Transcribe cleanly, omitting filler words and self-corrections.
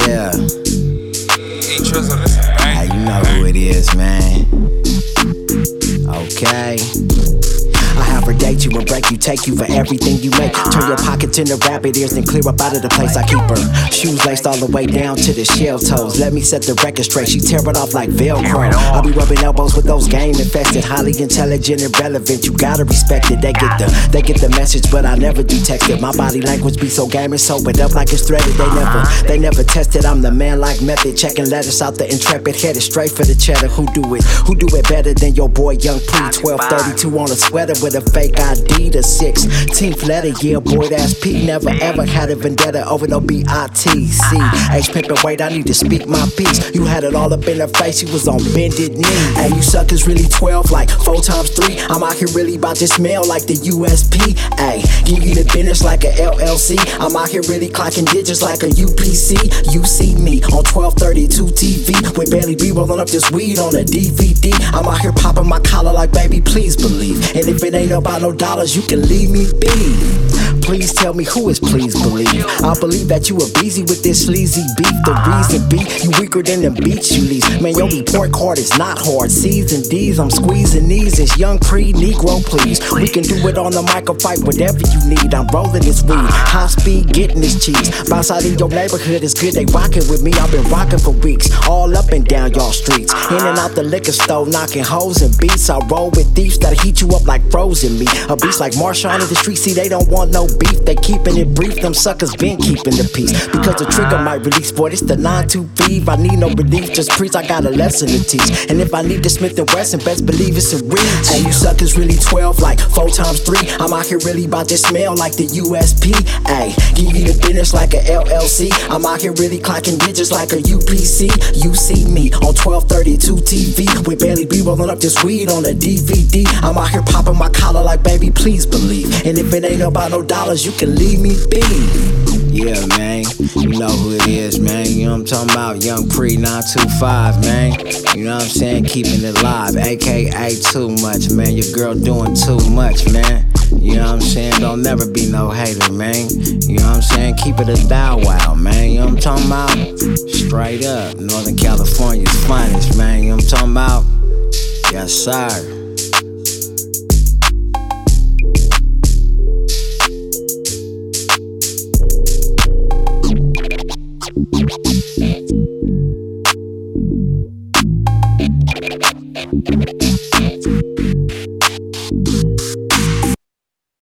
Yeah. Ain't trust on this, Hey, right? you know who it is, man. Okay. I have her date you and break you, take you for everything you make. Turn your pockets into rabbit ears and clear up out of the place. I keep her shoes laced all the way down to the shell toes. Let me set the record straight, she tear it off like Velcro. I'll be rubbing elbows with those game infested, highly intelligent and relevant. You gotta respect it. They get the message, but I never do text it. My body language be so game and sobered up like it's threaded. They never tested. I'm the man like method, checking letters out the intrepid, headed straight for the cheddar. Who do it better than your boy Young Pre? 1232 on a sweater with a fake ID, the 16th letter, yeah, boy, that's P. Never ever had a vendetta over no B-I-T-C. H pimpin' wait, I need to speak my piece. You had it all up in her face, you was on bended knee. Hey, you suckers really 12, like 4 times 3. I'm out here really about to smell like the USP. Hey, give you the business like a LLC. I'm out here really clocking digits like a UPC. You see me on 1232 TV with Bailey B rolling up this weed on a DVD. I'm out here popping my collar like baby, please believe. And if it ain't about no dollars, you can leave me be. Please tell me who is please believe. I believe that you are busy with this sleazy beef. The reason be you weaker than the beats you leave. Man, your report card is not hard. C's and D's, I'm squeezing these. It's Young Pre, Negro, please. We can do it on the mic or fight, whatever you need. I'm rolling this weed, high speed, getting this cheese. Bounce out in your neighborhood, it's good they rockin' with me. I've been rockin' for weeks, all up and down y'all streets. In and out the liquor store, knocking hoes and beats. I roll with thieves that'll heat you up like frozen meat. A beast like Marshawn in the street, see they don't want no beef. They keeping it brief, them suckers been keeping the peace. Because the trigger might release, boy, it's the 9-2 thief. I need no relief, just preach, I got a lesson to teach. And if I need the Smith & Wesson, best believe it's a reach. And you suckers really 12, like 4 times 3. I'm out here really about to smell like the USP. Ayy, give you the business like a LLC. I'm out here really clocking digits like a UPC. You see me on 1232 TV with Bailey B rolling up this weed on a DVD. I'm out here popping my collar like baby, please believe. And if it ain't about no dollars, you can leave me be. Yeah, man, you know who it is, man. You know what I'm talking about? Young Pre 925, man. You know what I'm saying? Keeping it live, aka too much, man. Your girl doing too much, man. You know what I'm saying? Don't never be no hater, man. You know what I'm saying? Keep it a thou wow, man. You know what I'm talking about? Straight up, Northern California's finest, man. You know what I'm talking about? Yes, sir.